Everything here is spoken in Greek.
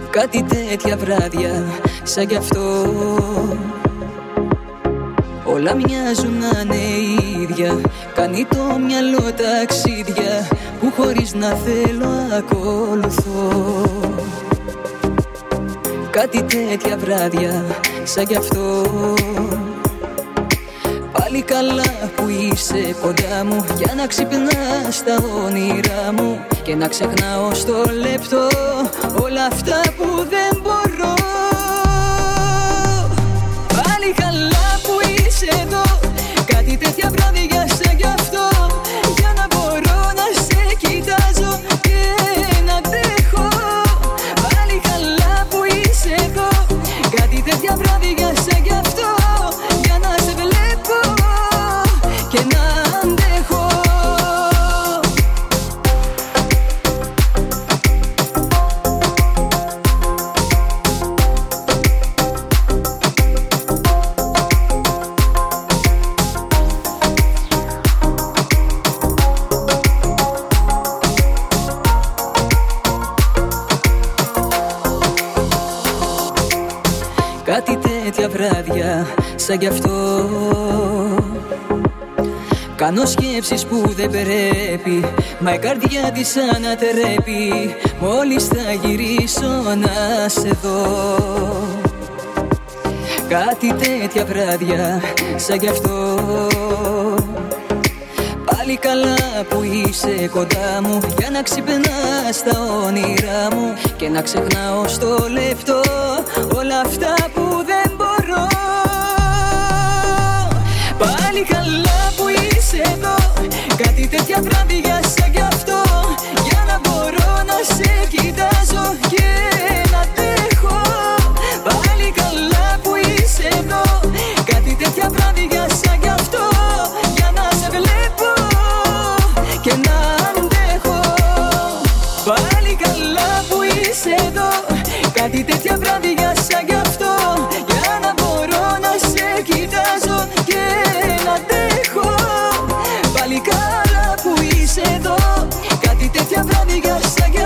Κάτι τέτοια βράδια σαν κι αυτό όλα μοιάζουν να είναι ίδια. Κάνει το μυαλό ταξίδια που χωρίς να θέλω ακολουθώ. Κάτι τέτοια βράδια σαν κι αυτό. Πάλι καλά που είσαι κοντά μου, για να ξυπνάς τα όνειρά μου και να ξεχνάω στο λεπτό όλα αυτά που δεν μπορώ. Πάλι καλά που είσαι εδώ, κάτι τέτοια βράδια σαν κι αυτό, για να μπορώ να σε κοιτάζω και να αντέχω. Πάλι καλά που είσαι εδώ, κάτι τέτοια βράδια σαν κι αυτό, για να σε βλέπω και να αντέχω. Κάτι τέτοια βράδια σαν κι αυτό. Κάνω σκέψεις που δεν πρέπει, μα η καρδιά της ανατρέπει. Μόλις θα γυρίσω να σε δω. Κάτι τέτοια βράδια σαν κι αυτό. Πάλι καλά που είσαι κοντά μου, για να ξυπνάς τα όνειρά μου και να ξεχνάω στο λεπτό όλα αυτά που δεν μπορώ. Πάλι καλά που είσαι εδώ, κάτι τέτοια βράδια σαν κι αυτό, για να μπορώ να σε κοιτάζω και να αντέχω. Πάλι καλά που είσαι εδώ, κάτι τέτοια βράδια σαν κι αυτό, για να σε βλέπω και να αντέχω. Πάλι καλά που είσαι εδώ, κάτι τέτοια βράδια σαν κι αυτό, για να μπορώ να σε κοιτάζω και να αντέχω. Πάλι καλά που είσαι εδώ, κάτι τέτοια βράδια σαν κι